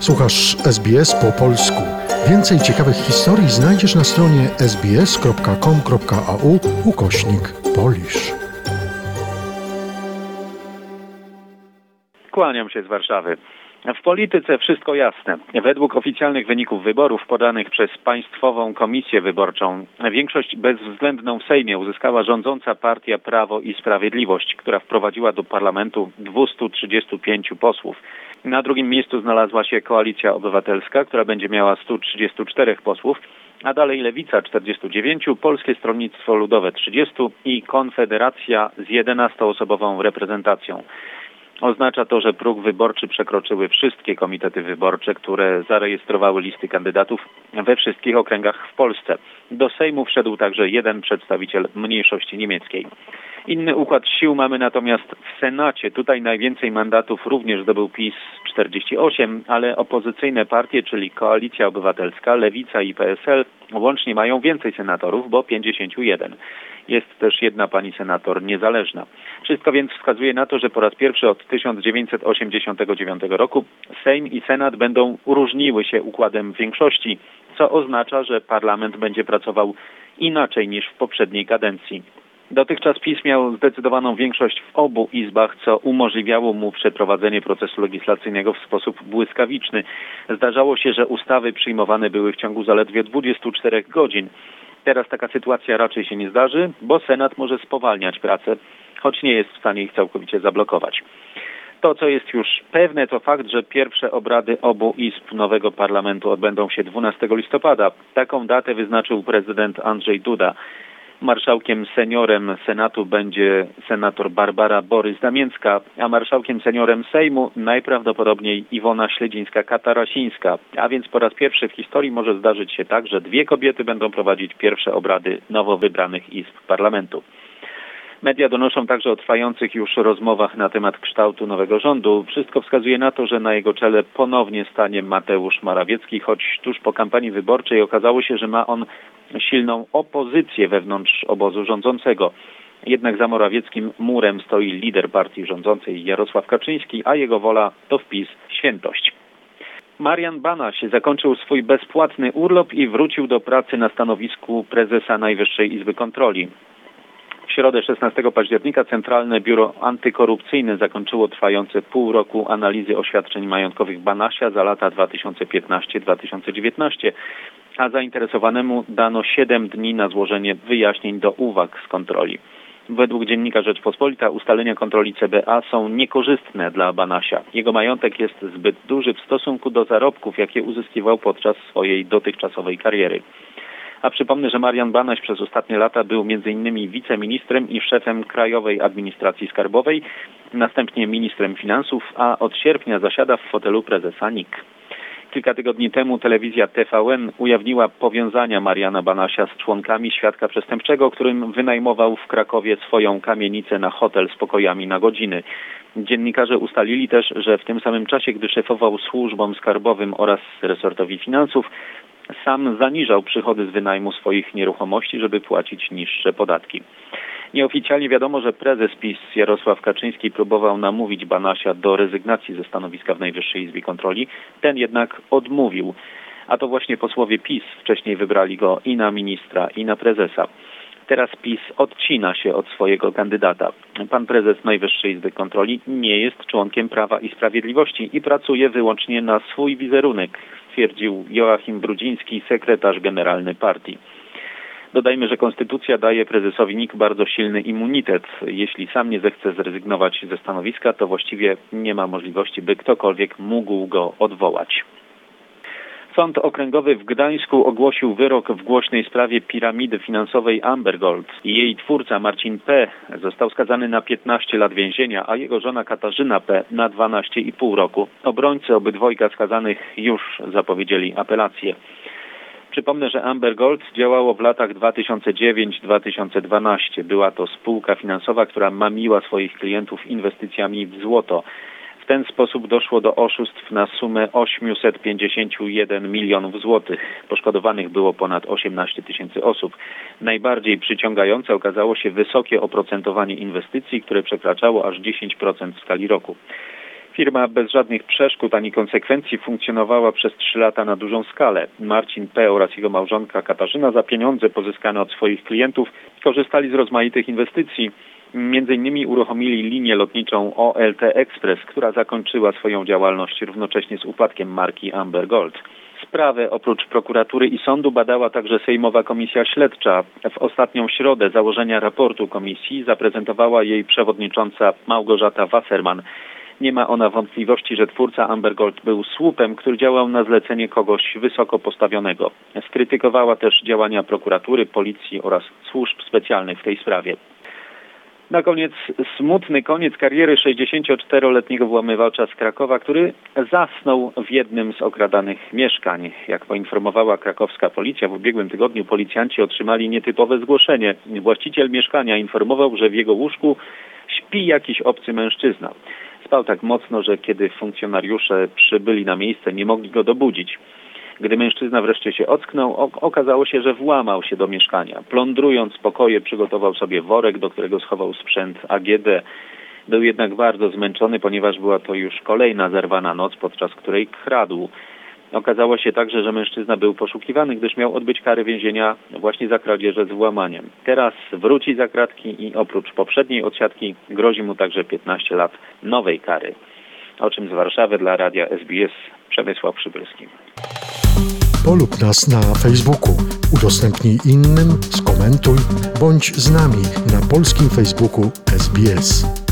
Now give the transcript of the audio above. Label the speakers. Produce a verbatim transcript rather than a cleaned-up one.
Speaker 1: Słuchasz S B S po polsku. Więcej ciekawych historii znajdziesz na stronie sbs.com.au ukośnik Polish.
Speaker 2: Kłaniam się z Warszawy. W polityce wszystko jasne. Według oficjalnych wyników wyborów podanych przez Państwową Komisję Wyborczą większość bezwzględną w Sejmie uzyskała rządząca partia Prawo i Sprawiedliwość, która wprowadziła do parlamentu dwieście trzydzieści pięć posłów. Na drugim miejscu znalazła się Koalicja Obywatelska, która będzie miała sto trzydzieści cztery posłów, a dalej Lewica czterdzieści dziewięć, Polskie Stronnictwo Ludowe trzydzieści i Konfederacja z jedenastoosobową reprezentacją. Oznacza to, że próg wyborczy przekroczyły wszystkie komitety wyborcze, które zarejestrowały listy kandydatów we wszystkich okręgach w Polsce. Do Sejmu wszedł także jeden przedstawiciel mniejszości niemieckiej. Inny układ sił mamy natomiast w Senacie. Tutaj najwięcej mandatów również zdobył PiS czterdzieści osiem, ale opozycyjne partie, czyli Koalicja Obywatelska, Lewica i P S L łącznie mają więcej senatorów, bo pięćdziesiąt jeden. Jest też jedna pani senator niezależna. Wszystko więc wskazuje na to, że po raz pierwszy od tysiąc dziewięćset osiemdziesiątego dziewiątego roku Sejm i Senat będą różniły się układem większości, co oznacza, że parlament będzie pracował inaczej niż w poprzedniej kadencji. Dotychczas PiS miał zdecydowaną większość w obu izbach, co umożliwiało mu przeprowadzenie procesu legislacyjnego w sposób błyskawiczny. Zdarzało się, że ustawy przyjmowane były w ciągu zaledwie dwudziestu czterech godzin. Teraz taka sytuacja raczej się nie zdarzy, bo Senat może spowalniać pracę, choć nie jest w stanie ich całkowicie zablokować. To, co jest już pewne, to fakt, że pierwsze obrady obu izb nowego parlamentu odbędą się dwunastego listopada. Taką datę wyznaczył prezydent Andrzej Duda. Marszałkiem seniorem Senatu będzie senator Barbara Borys-Damięcka, a marszałkiem seniorem Sejmu najprawdopodobniej Iwona Śledzińska-Katarasińska. A więc po raz pierwszy w historii może zdarzyć się tak, że dwie kobiety będą prowadzić pierwsze obrady nowo wybranych izb parlamentu. Media donoszą także o trwających już rozmowach na temat kształtu nowego rządu. Wszystko wskazuje na to, że na jego czele ponownie stanie Mateusz Morawiecki, choć tuż po kampanii wyborczej okazało się, że ma on silną opozycję wewnątrz obozu rządzącego. Jednak za Morawieckim murem stoi lider partii rządzącej Jarosław Kaczyński, a jego wola to wpis świętość. Marian Banaś zakończył swój bezpłatny urlop i wrócił do pracy na stanowisku prezesa Najwyższej Izby Kontroli. W środę szesnastego października Centralne Biuro Antykorupcyjne zakończyło trwające pół roku analizy oświadczeń majątkowych Banasia za lata dwa tysiące piętnasty do dwa tysiące dziewiętnastego, a zainteresowanemu dano siedem dni na złożenie wyjaśnień do uwag z kontroli. Według dziennika Rzeczpospolita ustalenia kontroli C B A są niekorzystne dla Banasia. Jego majątek jest zbyt duży w stosunku do zarobków, jakie uzyskiwał podczas swojej dotychczasowej kariery. A przypomnę, że Marian Banaś przez ostatnie lata był między innymi wiceministrem i szefem Krajowej Administracji Skarbowej, następnie ministrem finansów, a od sierpnia zasiada w fotelu prezesa N I K. Kilka tygodni temu telewizja T V N ujawniła powiązania Mariana Banasia z członkami świadka przestępczego, którym wynajmował w Krakowie swoją kamienicę na hotel z pokojami na godziny. Dziennikarze ustalili też, że w tym samym czasie, gdy szefował służbom skarbowym oraz resortowi finansów, sam zaniżał przychody z wynajmu swoich nieruchomości, żeby płacić niższe podatki. Nieoficjalnie wiadomo, że prezes PiS Jarosław Kaczyński próbował namówić Banasia do rezygnacji ze stanowiska w Najwyższej Izbie Kontroli. Ten jednak odmówił. A to właśnie posłowie PiS wcześniej wybrali go i na ministra, i na prezesa. Teraz PiS odcina się od swojego kandydata. Pan prezes Najwyższej Izby Kontroli nie jest członkiem Prawa i Sprawiedliwości i pracuje wyłącznie na swój wizerunek, stwierdził Joachim Brudziński, sekretarz generalny partii. Dodajmy, że konstytucja daje prezesowi N I K bardzo silny immunitet. Jeśli sam nie zechce zrezygnować ze stanowiska, to właściwie nie ma możliwości, by ktokolwiek mógł go odwołać. Sąd Okręgowy w Gdańsku ogłosił wyrok w głośnej sprawie piramidy finansowej Amber Gold. Jej twórca Marcin P. został skazany na piętnaście lat więzienia, a jego żona Katarzyna P. na dwanaście i pół roku. Obrońcy obydwojga skazanych już zapowiedzieli apelację. Przypomnę, że Amber Gold działało w latach dwa tysiące dziewiątym do dwa tysiące dwunastego. Była to spółka finansowa, która mamiła swoich klientów inwestycjami w złoto. W ten sposób doszło do oszustw na sumę osiemset pięćdziesiąt jeden milionów złotych. Poszkodowanych było ponad osiemnaście tysięcy osób. Najbardziej przyciągające okazało się wysokie oprocentowanie inwestycji, które przekraczało aż dziesięć procent w skali roku. Firma bez żadnych przeszkód ani konsekwencji funkcjonowała przez trzy lata na dużą skalę. Marcin P. oraz jego małżonka Katarzyna za pieniądze pozyskane od swoich klientów korzystali z rozmaitych inwestycji. Między innymi uruchomili linię lotniczą O L T Express, która zakończyła swoją działalność równocześnie z upadkiem marki Amber Gold. Sprawę oprócz prokuratury i sądu badała także Sejmowa Komisja Śledcza. W ostatnią środę założenia raportu komisji zaprezentowała jej przewodnicząca Małgorzata Wasserman. Nie ma ona wątpliwości, że twórca Amber Gold był słupem, który działał na zlecenie kogoś wysoko postawionego. Skrytykowała też działania prokuratury, policji oraz służb specjalnych w tej sprawie. Na koniec smutny koniec kariery sześćdziesięcioczteroletniego włamywacza z Krakowa, który zasnął w jednym z okradanych mieszkań. Jak poinformowała krakowska policja, w ubiegłym tygodniu policjanci otrzymali nietypowe zgłoszenie. Właściciel mieszkania informował, że w jego łóżku śpi jakiś obcy mężczyzna. Spał tak mocno, że kiedy funkcjonariusze przybyli na miejsce, nie mogli go dobudzić. Gdy mężczyzna wreszcie się ocknął, okazało się, że włamał się do mieszkania. Plądrując pokoje, przygotował sobie worek, do którego schował sprzęt A G D. Był jednak bardzo zmęczony, ponieważ była to już kolejna zerwana noc, podczas której kradł. Okazało się także, że mężczyzna był poszukiwany, gdyż miał odbyć karę więzienia właśnie za kradzieże z włamaniem. Teraz wróci za kratki i oprócz poprzedniej odsiadki grozi mu także piętnaście lat nowej kary. O czym z Warszawy dla Radia S B S Przemysław Przybylski.
Speaker 1: Polub nas na Facebooku, udostępnij innym, skomentuj, bądź z nami na polskim Facebooku S B S.